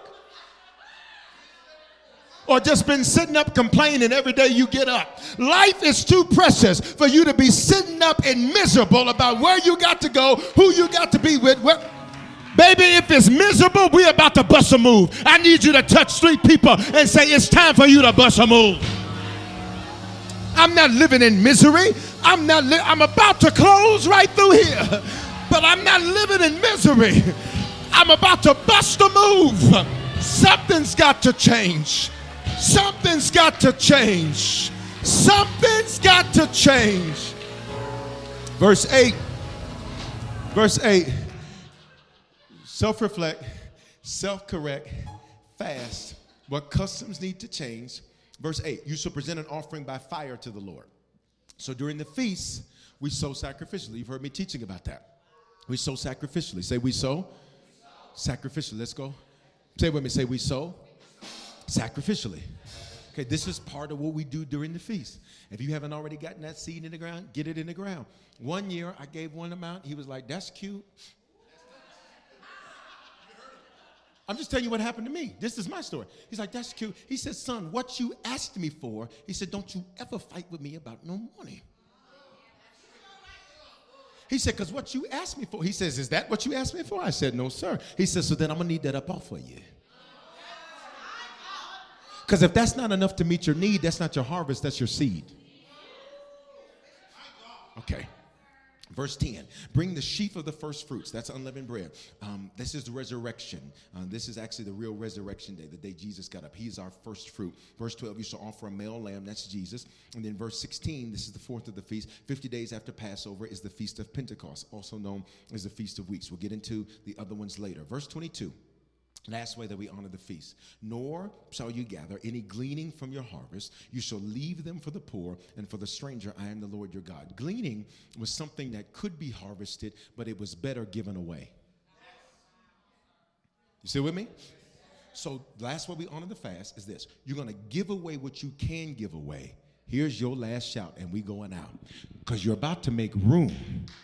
Or just been sitting up complaining every day you get up? Life is too precious for you to be sitting up and miserable about where you got to go, who you got to be with. Where... Baby, if it's miserable, we're about to bust a move. I need you to touch three people and say, it's time for you to bust a move. I'm not living in misery. I'm not. Li- I'm about to close right through here. But I'm not living in misery. I'm about to bust a move. Something's got to change. Something's got to change. Something's got to change. Verse eight. Verse eight. Self-reflect, self-correct, fast. What customs need to change. Verse eight, you shall present an offering by fire to the Lord. So during the feast, we sow sacrificially. You've heard me teaching about that. We sow sacrificially. Say we sow sacrificially. Let's go. Say it with me. Say we sow sacrificially. Okay, this is part of what we do during the feast. If you haven't already gotten that seed in the ground, get it in the ground. One year, I gave one amount. He was like, that's cute. I'm just telling you what happened to me. This is my story. He's like, that's cute. He said, son, what you asked me for, he said, don't you ever fight with me about no money. He said, because what you asked me for, he says, is that what you asked me for? I said, no, sir. He said, so then I'm going to need that up off for you. Because if that's not enough to meet your need, that's not your harvest, that's your seed. Okay. Verse ten, bring the sheaf of the first fruits. That's unleavened bread. Um, this is the resurrection. Uh, this is actually the real resurrection day, the day Jesus got up. He's our first fruit. Verse twelve, you shall offer a male lamb. That's Jesus. And then verse sixteen, this is the fourth of the feast. fifty days after Passover is the Feast of Pentecost, also known as the Feast of Weeks. We'll get into the other ones later. Verse twenty-two. Last way that we honor the feast. Nor shall you gather any gleaning from your harvest. You shall leave them for the poor and for the stranger. I am the Lord your God. Gleaning was something that could be harvested, but it was better given away. You still with me? So last way we honor the fast is this. You're going to give away what you can give away. Here's your last shout, and we going out. Because you're about to make room.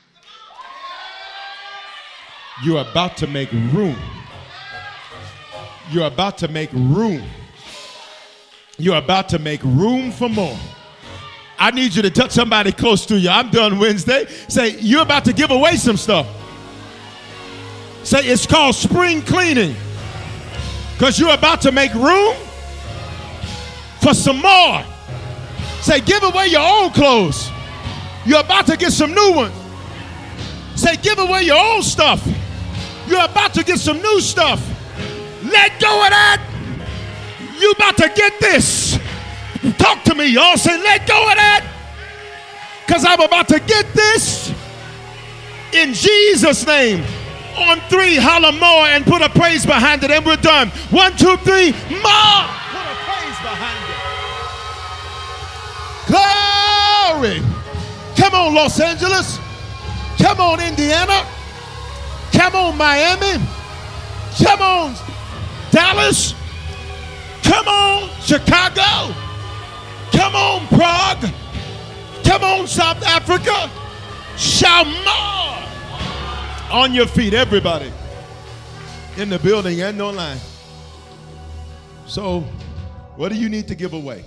You're about to make room. You're about to make room. You're about to make room for more. I need you to touch somebody close to you. I'm done Wednesday. Say, you're about to give away some stuff. Say, it's called spring cleaning. Because you're about to make room for some more. Say, give away your old clothes. You're about to get some new ones. Say, give away your old stuff. You're about to get some new stuff. Let go of that. You about to get this. Talk to me, y'all. Say, let go of that. Because I'm about to get this. In Jesus' name. On three, holler more and put a praise behind it. And we're done. One, two, three, more. Put a praise behind it. Glory. Come on, Los Angeles. Come on, Indiana. Come on, Miami. Come on, Dallas. Come on, Chicago. Come on, Prague. Come on, South Africa. Shout more. On your feet, everybody. In the building and online. So, what do you need to give away?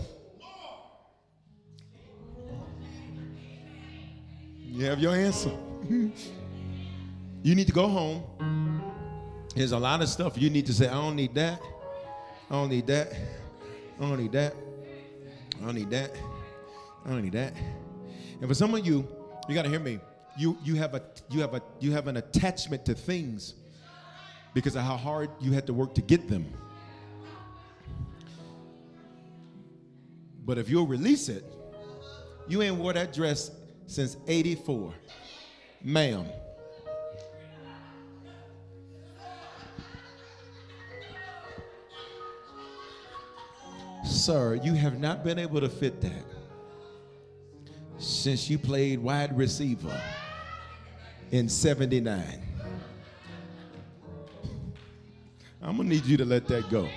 You have your answer. You need to go home. There's a lot of stuff you need to say, I don't need that. I don't need that. I don't need that. I don't need that. I don't need that. And for some of you, you got to hear me. You you have a you have a you have an attachment to things because of how hard you had to work to get them. But if you'll release it, you ain't wore that dress since eighty-four. Ma'am. Sir, you have not been able to fit that since you played wide receiver in seventy-nine. I'm going to need you to let that go.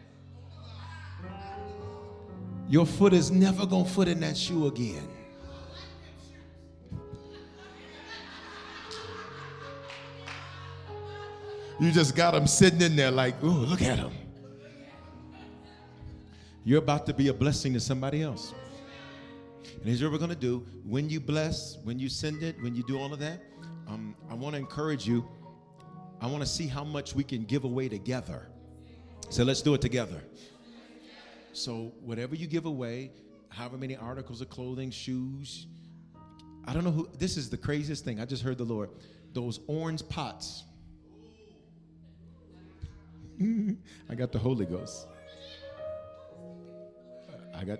Your foot is never going to foot in that shoe again. You just got them sitting in there like, ooh, look at them. You're about to be a blessing to somebody else. And here's what we're going to do. When you bless, when you send it, when you do all of that, um, I want to encourage you. I want to see how much we can give away together. So let's do it together. So whatever you give away, however many articles of clothing, shoes, I don't know who, this is the craziest thing. I just heard the Lord. Those orange pots. I got the Holy Ghost. I got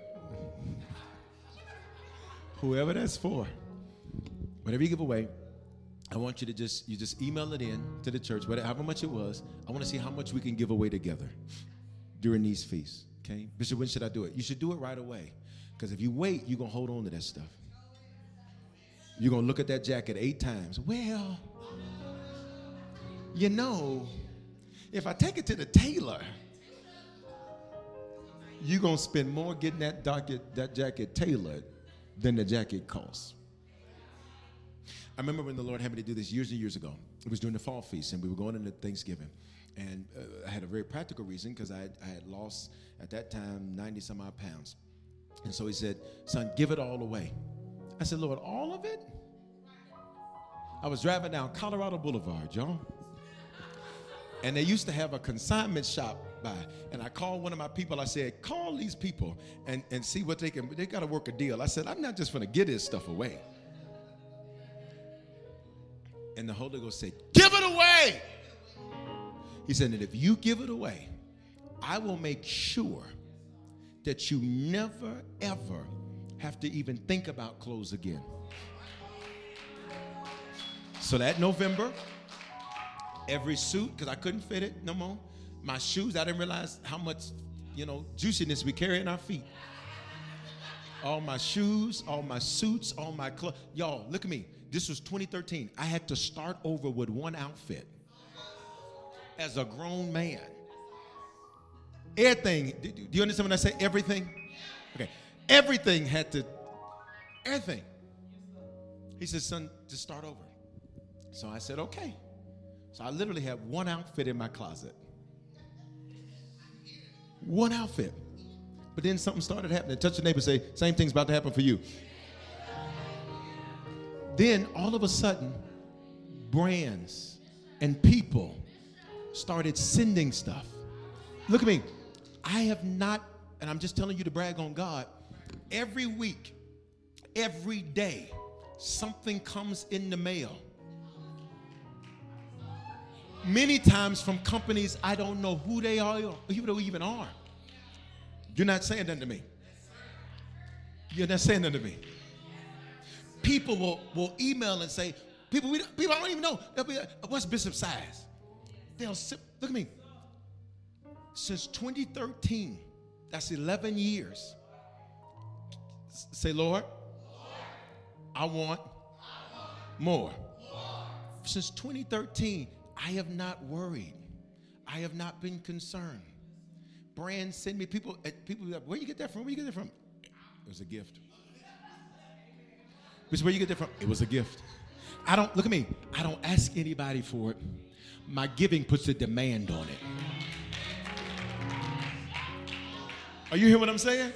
whoever that's for. Whatever you give away, I want you to just you just email it in to the church, whatever however much it was. I want to see how much we can give away together during these feasts. Okay, Bishop, when should I do it? You should do it right away. Because if you wait, you're going to hold on to that stuff. You're going to look at that jacket eight times. Well, you know, if I take it to the tailor, you're going to spend more getting that jacket, that jacket tailored than the jacket costs. I remember when the Lord had me to do this years and years ago. It was during the fall feast, and we were going into Thanksgiving. And uh, I had a very practical reason because I, I had lost, at that time, ninety some odd pounds. And so he said, son, give it all away. I said, Lord, all of it? I was driving down Colorado Boulevard, y'all. And they used to have a consignment shop by. And I called one of my people. I said, call these people and, and see what they can, they got to work a deal. I said, I'm not just going to give this stuff away. And the Holy Ghost said, give it away. He said that if you give it away, I will make sure that you never, ever have to even think about clothes again. So that November, every suit, because I couldn't fit it no more. My shoes, I didn't realize how much, you know, juiciness we carry in our feet. All my shoes, all my suits, all my clothes. Y'all, look at me. This was twenty thirteen. I had to start over with one outfit as a grown man. Everything. Do you understand when I say everything? Okay. Everything had to, everything. He said, son, just start over. So I said, okay. So I literally have one outfit in my closet. One outfit. But then something started happening. Touch your neighbor and say, same thing's about to happen for you. Then all of a sudden, brands and people started sending stuff. Look at me. I have not, and I'm just telling you to brag on God, every week, every day, something comes in the mail. Many times from companies I don't know who they are or who they even are. You're not saying that to me. You're not saying that to me. People will, will email and say, people, we, people I don't even know. They'll be like, what's Bishop's size? They'll sit, look at me. Since twenty thirteen, that's eleven years. S- say, Lord, Lord I, want I want more. more. Since twenty thirteen, I have not worried. I have not been concerned. Brands send me people, people be like, where you get that from? Where you get that from? It was a gift. Which where you get that from? It was a gift. I don't, look at me. I don't ask anybody for it. My giving puts a demand on it. Are you hearing what I'm saying?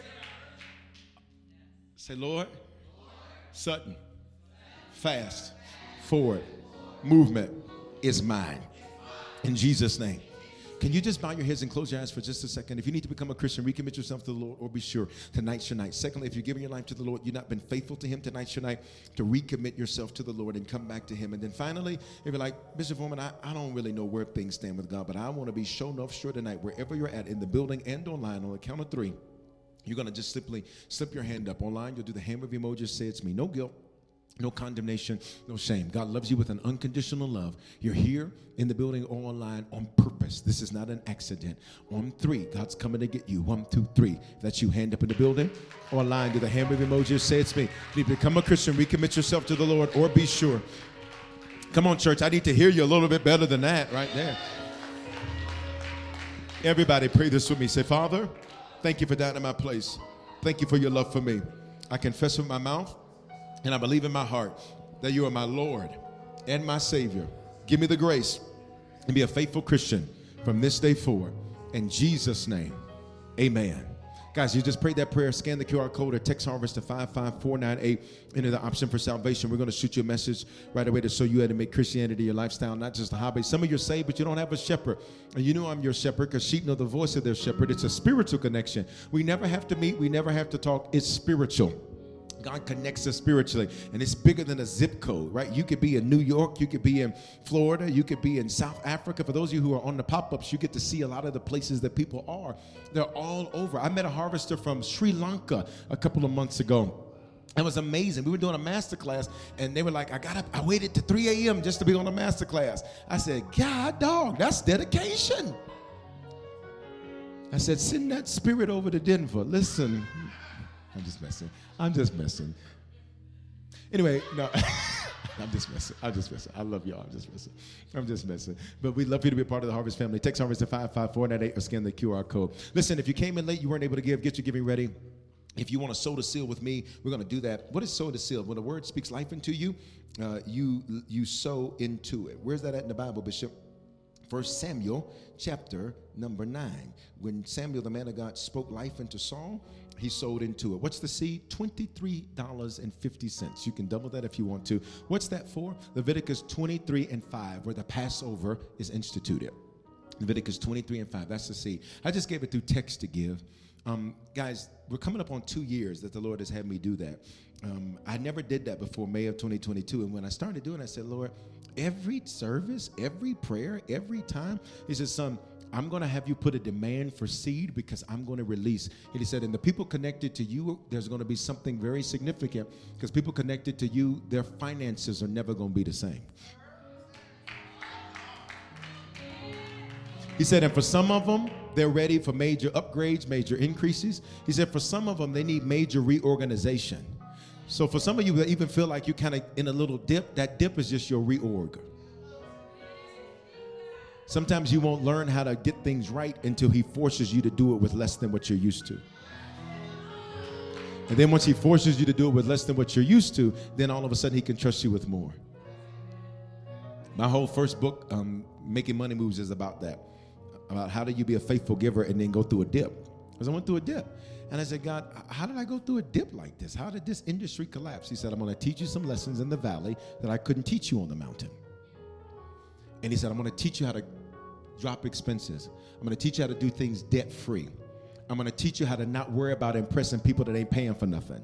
Say, Lord, sudden, fast, forward, movement is mine. In Jesus' name. Can you just bow your heads and close your eyes for just a second? If you need to become a Christian, recommit yourself to the Lord, or be sure tonight's your night. Secondly, if you're giving your life to the Lord, you've not been faithful to him, tonight's your night to recommit yourself to the Lord and come back to him. And then finally, if you're like, Bishop Foreman, I, I don't really know where things stand with God, but I want to be shown off sure tonight, wherever you're at, in the building and online, on the count of three, you're going to just simply slip your hand up. Online, you'll do the hand wave emoji, say it's me. No guilt. No condemnation, no shame. God loves you with an unconditional love. You're here in the building or online on purpose. This is not an accident. On three, God's coming to get you. One, two, three. That's you. Hand up in the building or online. Do the hand wave emoji. Say it's me. If you become a Christian, recommit yourself to the Lord, or be sure. Come on, church. I need to hear you a little bit better than that right there. Everybody pray this with me. Say, Father, thank you for dying in my place. Thank you for your love for me. I confess with my mouth and I believe in my heart that you are my Lord and my Savior. Give me the grace and be a faithful Christian from this day forward. In Jesus' name, amen. Guys, you just prayed that prayer. Scan the Q R code or text Harvest to five five four nine eight. Enter the option for salvation. We're going to shoot you a message right away to show you how to make Christianity your lifestyle, not just a hobby. Some of you are saved, but you don't have a shepherd. And you know I'm your shepherd because sheep know the voice of their shepherd. It's a spiritual connection. We never have to meet. We never have to talk. It's spiritual. God connects us spiritually, and it's bigger than a zip code, right? You could be in New York, you could be in Florida, you could be in South Africa. For those of you who are on the pop-ups, you get to see a lot of the places that people are. They're all over. I met a harvester from Sri Lanka a couple of months ago. It was amazing. We were doing a master class, and they were like, I got up, I waited to three a.m. just to be on a master class. I said, God, dog, that's dedication. I said, send that spirit over to Denver. Listen, I'm just messing. I'm just messing. Anyway, no, I'm just messing. I'm just messing. I love y'all. I'm just messing. I'm just messing. But we'd love for you to be a part of the Harvest family. Text Harvest to five five four nine eight or scan the Q R code. Listen, if you came in late, you weren't able to give, get your giving ready. If you want to sow the seal with me, we're going to do that. What is sow the seal? When the word speaks life into you, uh, you you sow into it. Where's that at in the Bible, Bishop? First Samuel chapter number nine. When Samuel, the man of God, spoke life into Saul, he sowed into it. What's the seed? twenty-three dollars and fifty cents. You can double that if you want to. What's that for? Leviticus twenty-three and five, where the Passover is instituted. Leviticus twenty-three and five. That's the seed. I just gave it through text to give. Um, guys, we're coming up on two years that the Lord has had me do that. Um, I never did that before May of twenty twenty-two. And when I started doing it, I said, Lord, every service, every prayer, every time, he said, son, I'm going to have you put a demand for seed because I'm going to release. And he said, and the people connected to you, there's going to be something very significant because people connected to you, their finances are never going to be the same. He said, and for some of them, they're ready for major upgrades, major increases. He said, for some of them, they need major reorganization. So for some of you that even feel like you're kind of in a little dip, that dip is just your reorg. Sometimes you won't learn how to get things right until he forces you to do it with less than what you're used to. And then once he forces you to do it with less than what you're used to, then all of a sudden he can trust you with more. My whole first book, um, Making Money Moves, is about that. About how do you be a faithful giver and then go through a dip. Because I went through a dip. And I said, God, how did I go through a dip like this? How did this industry collapse? He said, I'm going to teach you some lessons in the valley that I couldn't teach you on the mountain. And he said, I'm going to teach you how to drop expenses. I'm going to teach you how to do things debt-free. I'm going to teach you how to not worry about impressing people that ain't paying for nothing.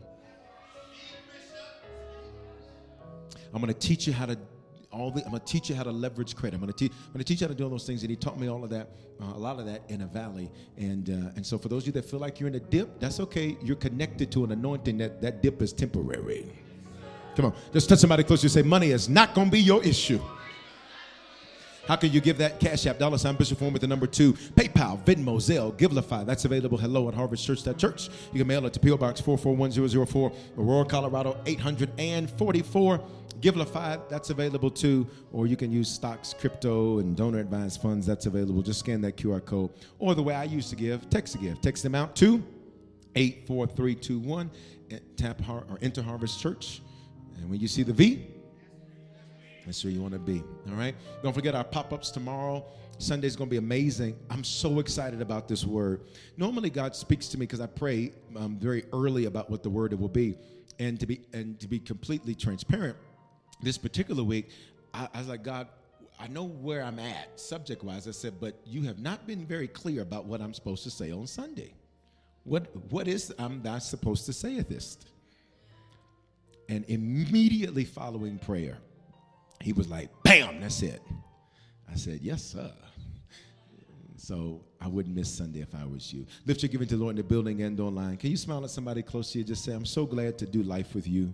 I'm going to teach you how to all the, I'm going to teach you how to leverage credit. I'm going to teach I'm going to teach you how to do all those things. And he taught me all of that, uh, a lot of that in a valley. And uh, and so for those of you that feel like you're in a dip, that's okay. You're connected to an anointing that that dip is temporary. Come on, just touch somebody close to you and say, money is not going to be your issue. How can you give that? Cash App, dollar sign Bishop Form with the number two, PayPal, Venmo, Zelle, Givelify. That's available. Hello at harvest church dot church. You can mail it to P O Box four four one zero zero four, Aurora, Colorado eight hundred forty-four. Givelify, that's available too. Or you can use stocks, crypto, and donor advised funds. That's available. Just scan that Q R code. Or the way I used to give, text to give. Text them out to eight four three two one. Tap har- or enter Harvest Church. And when you see the V, that's where you want to be. All right? Don't forget our pop-ups tomorrow. Sunday's going to be amazing. I'm so excited about this word. Normally, God speaks to me because I pray um, very early about what the word it will be. And to be and to be completely transparent, this particular week, I, I was like, God, I know where I'm at subject-wise. I said, but you have not been very clear about what I'm supposed to say on Sunday. What What is I'm not supposed to say at this? And immediately following prayer, he was like, bam, that's it. I said, yes, sir. So I wouldn't miss Sunday if I was you. Lift your giving to the Lord in the building and online. Can you smile at somebody close to you? Just say, I'm so glad to do life with you.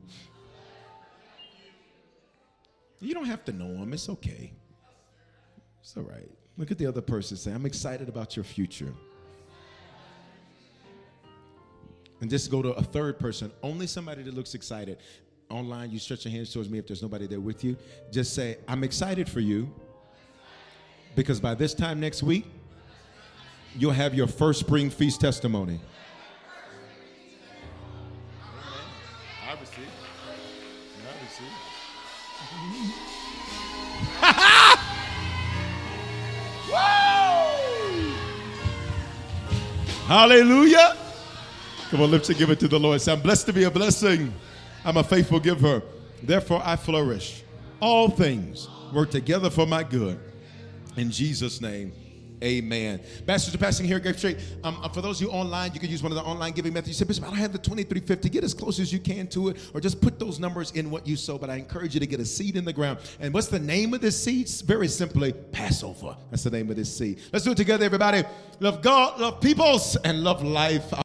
You don't have to know them. It's okay. It's all right. Look at the other person. Say, I'm excited about your future. And just go to a third person. Only somebody that looks excited. Online, you stretch your hands towards me if there's nobody there with you. Just say, I'm excited for you. Because by this time next week, you'll have your first spring feast testimony. I receive. I receive. Woo! Hallelujah. Come on, lift your give it to the Lord. Say, I'm blessed to be a blessing. I'm a faithful giver. Therefore, I flourish. All things work together for my good. In Jesus' name, amen. Bastards are passing here at Grape Street. Um, for those of you online, you can use one of the online giving methods. You say, Bishop, I don't have the twenty-three fifty. Get as close as you can to it, or just put those numbers in what you sow. But I encourage you to get a seed in the ground. And what's the name of this seed? Very simply, Passover. That's the name of this seed. Let's do it together, everybody. Love God, love peoples, and love life.